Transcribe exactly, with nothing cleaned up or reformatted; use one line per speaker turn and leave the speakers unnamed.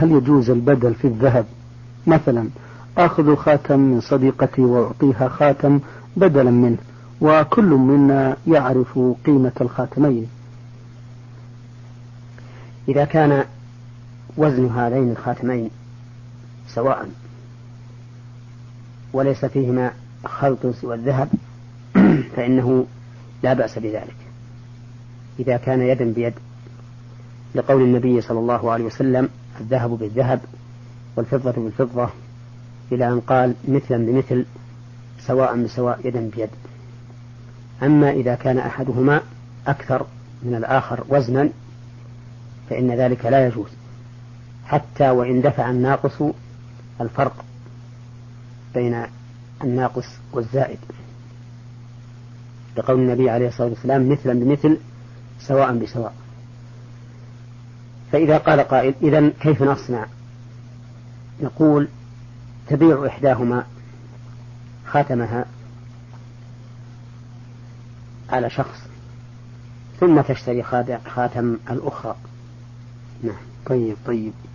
هل يجوز البدل في الذهب؟ مثلا آخذ خاتم من صديقتي وأعطيها خاتم بدلا منه، وكل منا يعرف قيمة الخاتمين.
إذا كان وزن هذين الخاتمين سواء وليس فيهما خلط سوى الذهب فإنه لا بأس بذلك إذا كان يدا بيد، لقول النبي صلى الله عليه وسلم: الذهب بالذهب والفضة بالفضة، إلى أن قال: مثلا بمثل سواء بسواء يدا بيد. أما إذا كان أحدهما أكثر من الآخر وزنا فإن ذلك لا يجوز، حتى وإن دفع الناقص الفرق بين الناقص والزائد، لقول النبي عليه الصلاة والسلام: مثلا بمثل سواء بسواء. فإذا قال قائل: إذن كيف نصنع؟ نقول: تبيع إحداهما خاتمها على شخص ثم تشتري خاتم الأخرى.
نعم. طيب طيب